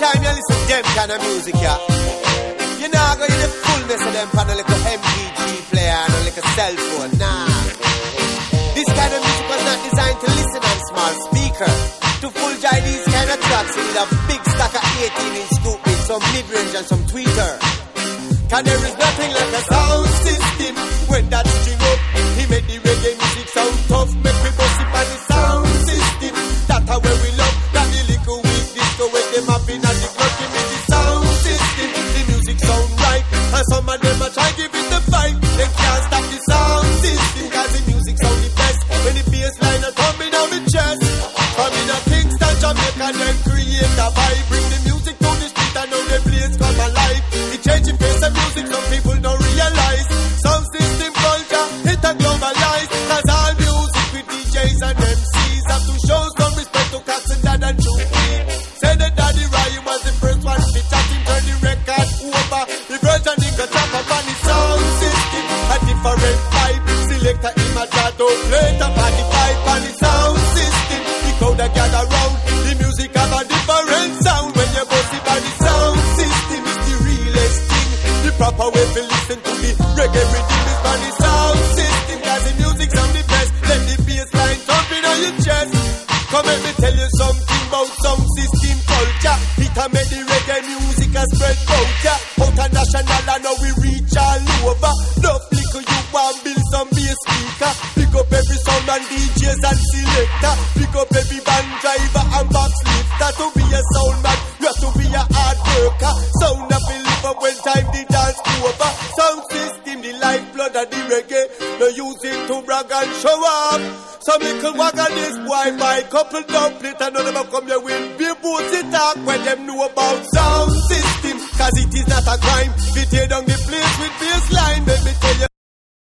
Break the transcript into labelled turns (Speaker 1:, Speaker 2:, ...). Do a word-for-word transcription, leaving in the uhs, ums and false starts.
Speaker 1: Anytime you listen to them kind of music, yeah, you know I go in the fullness of them on a little M P three player and a little cell phone. Nah, this kind of music was not designed to listen on small speaker. To full jai these kind of tracks, you need a big stack of eighteen inch scoop with some mid-range and some tweeter. Cause there is nothing like a sound system. When that string up, he made the reggae music sound tough. Make me bust it on the sound system. That's how we love. That the little weak disco when them up in at the club. Give me the sound system. The music sound right. And some of them are trying to give it the fight. They can't stop the sound system. Cause the music sound the best. When the bass line are coming on the chest. Coming up Kingston, Jamaica, then create a vibe. Bring the music to the street and now the place come alive. It changing face of music, some people don't realize. Sound system culture, it a globalize. Cause all music with D Js and M Cs have to show some respect to Cats and Dad and Chupi. Say that Daddy Ryan was the first one to chat him, turn the record over. The virgin nigga drop up on the sound system. A different vibe, selector him a try to play the party pipe on the sound system. The crowd that gather round, the music have a different sound. When you bust it by the sound system, it's the realest thing. The proper way to listen to the reggae rhythm is by the sound system. Cause the music sound the best. Let the bass line thumping on your chest. Come let me tell you something about sound system culture. It a make the reggae music a spread out, yeah. Out a national and now we reach all over. Love little you want build some bass speaker. Pick up every sound and D Js and selector. Pick up every band driver and box lifter. To be a sound man, you have to be a hard worker. Sound a live up when time the dance over. Sound system, the lifeblood of the reggae. No use it to brag and show up. Some little wag on this boy by couple dumplings and none of them come here with be booty talk when them know about sound system. Cause it is not a crime. If you tear down the